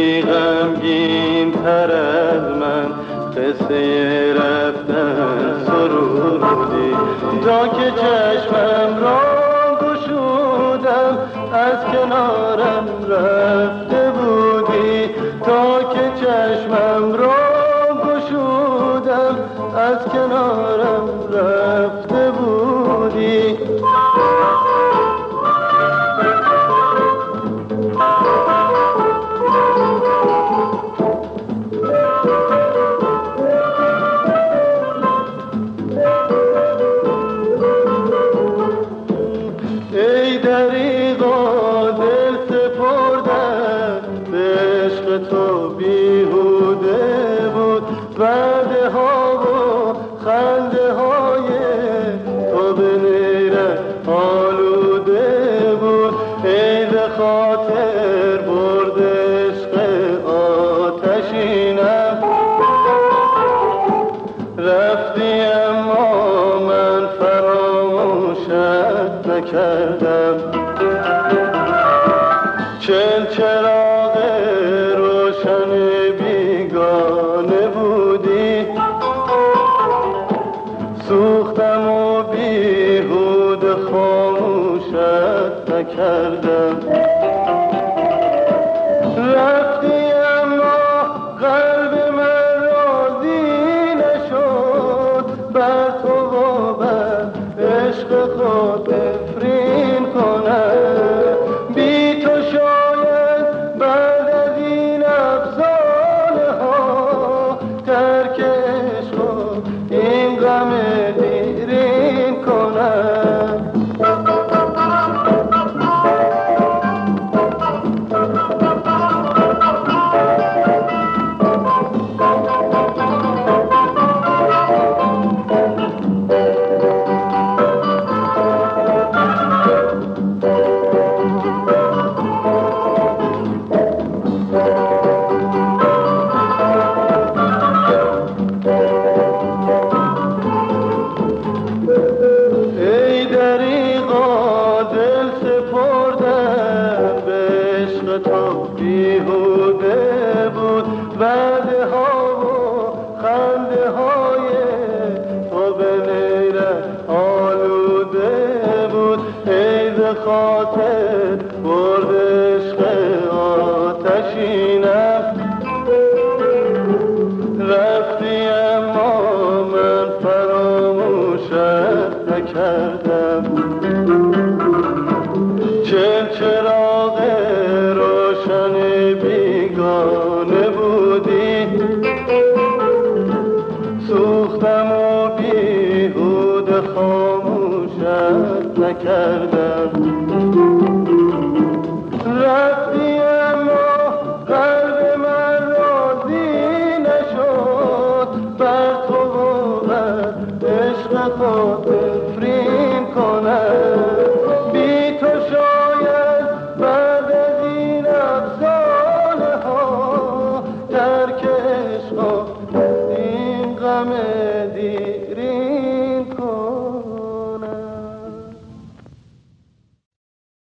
ای غمگین تر از من قصه رفتن سرودی، تا که چشمم را گشودم از کنارم رفته بودی، تا که چشمم را گشودم از کنارم رفته بودی. ای دریغا دل سپردم به عشق تو بیهوده بود، وعده ها و خنده های تو به نیرم آلوده بود. ای به خاطر برد عشق آتشینم رفتی، اما من فراموشت نکردم. چل چراغ روشن بیگانه بودی، سوختم و بیهوده خاموشت نکردم. رفتی اما قلب من راضی نشد، بر تو و بر عشق خود نفرین کنم. بی تو شاید بعد از این افسانه ها ترک عشق و این غم دیرین کنم. ای دریغا دل سپردم به عشق تو بیهوده بود، وعده ها و خنده های تو به نیرم آلوده بود. ای به خاطر برد عشق آتشینم رفتی، اما من فراموشت نکردم. چل چراغ روشن بیگانه